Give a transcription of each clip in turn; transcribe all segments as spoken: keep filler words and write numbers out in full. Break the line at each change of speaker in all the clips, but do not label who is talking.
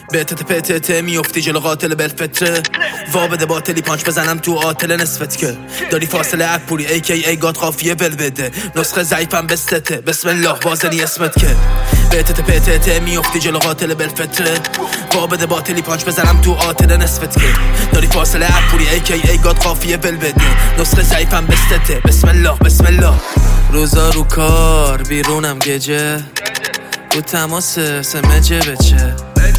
به تت پتت میافتی جلو قاتل بالفطره وا بده باطلی پانچ بزنم تو آتل نصفت که داری فاصله اپوری ای کی ای گاد قافیه ول بده نسخه ضعیفم بستته بسم الله بازنی اسمت که به تت پتت میافتی جلو قاتل بالفطره وا بده باطلی پانچ بزنم تو آتل نصفت که داری فاصله اپوری ای کی ای گاد قافیه ول بده نسخه ضعیفم بستته بسم الله بسم الله روزا رو کار بیرونم گجه رو تماس سمجه بچه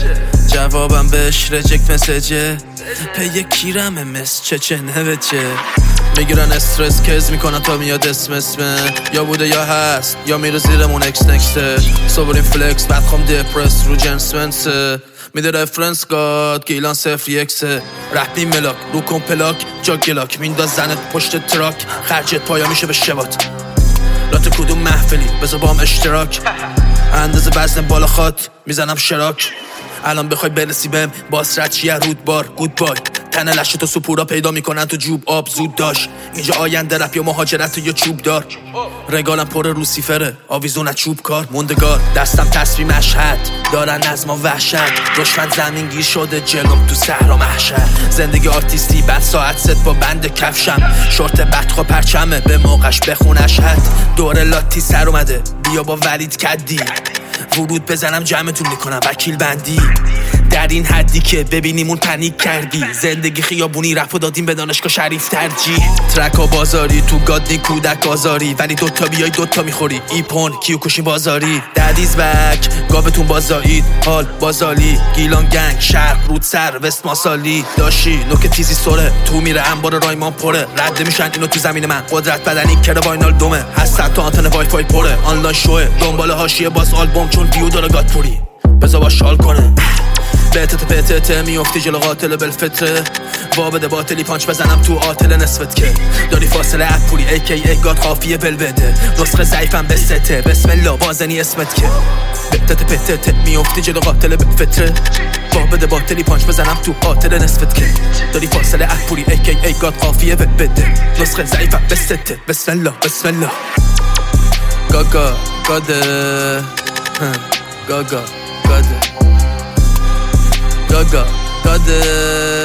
جوابم بهش رجکت مسجه پی کیرمه مس چه چه نوچه میگیرن استرس کز میکنن تا میاد اسم اسمه یا بوده یا هست یا میره زیرمون اکس نکسته صبرین فلکس بعد خوام دپرس رو جنس منسه میده رفرنس گاد گیلان صفر یکسه رحمی ملاک رو کن پلاک جا گلاک مینداز زنت پشت تراک خرجت پایا میشه به شبات لات کدوم محفلی بذار با هم اشتراک اندازه وزن بالا خات میزنم شراک الان بخوای برسی بهم باس رد چیه رودبار گود بای تنه لشت و سپورا پیدا میکنن تو جوب آب زود داشت اینجا آینده رپ یا مهاجرت یا چوب دار رگالم پر روسیفره آویزون از چوب کار موندگار دستم تصویر مشهد دارن از ما وحشت دشمن زمین گیر شده جلوم تو صحرا محشر زندگی آرتیستی بعد ساعت ست با بند کفشم شورت بدخوا پرچمه به موقعش بخون اشهد دور لاتی سر اومده بیا با ولید کدی ورود بزنم جمعتون میکنم وکیل بندی در این حدی که ببینیمون پنیک کردی زندگی خیابونی رفت دادیم به دانشگاه شریف ترجیح ترکا بازاری تو گادی کودک آزاری ولی دوتا بیای دوتا میخوری ایپون کیو کشی بازاری ددیز بک گابتون بازایید حال بازالی گیلان گنگ شرق رود سر وست ماسالی داشی نوک تیزی سوره تو میره انبار رایمان پره رد میشن اینو تو زمین من قدرت بدنی کره واینال دومه هست تا آنتن وای فای پره آنلاین شوه دنبال حاشیه باز آلبوم چون ویو داره گاد پوری بذار با شال کنه به تت پتت میافتی جلو قاتل بالفطره وا بده باطلی پانچ بزنم تو آتل نصفت که داری فاصله اپوری ای کی ای گاد قافیه ول بده نسخه ضعیفم بسته بسم الله بازنی اسمت که به تت پتت میافتی جلو قاتل بالفطره وا بده باطلی پانچ بزنم تو آتل نصفت که داری فاصله اپوری ای کی ای گاد قافیه ول بده نسخه ضعیفم بسته بسم الله بسم الله گاگا گاده گاگا گاده Gaga, Gaga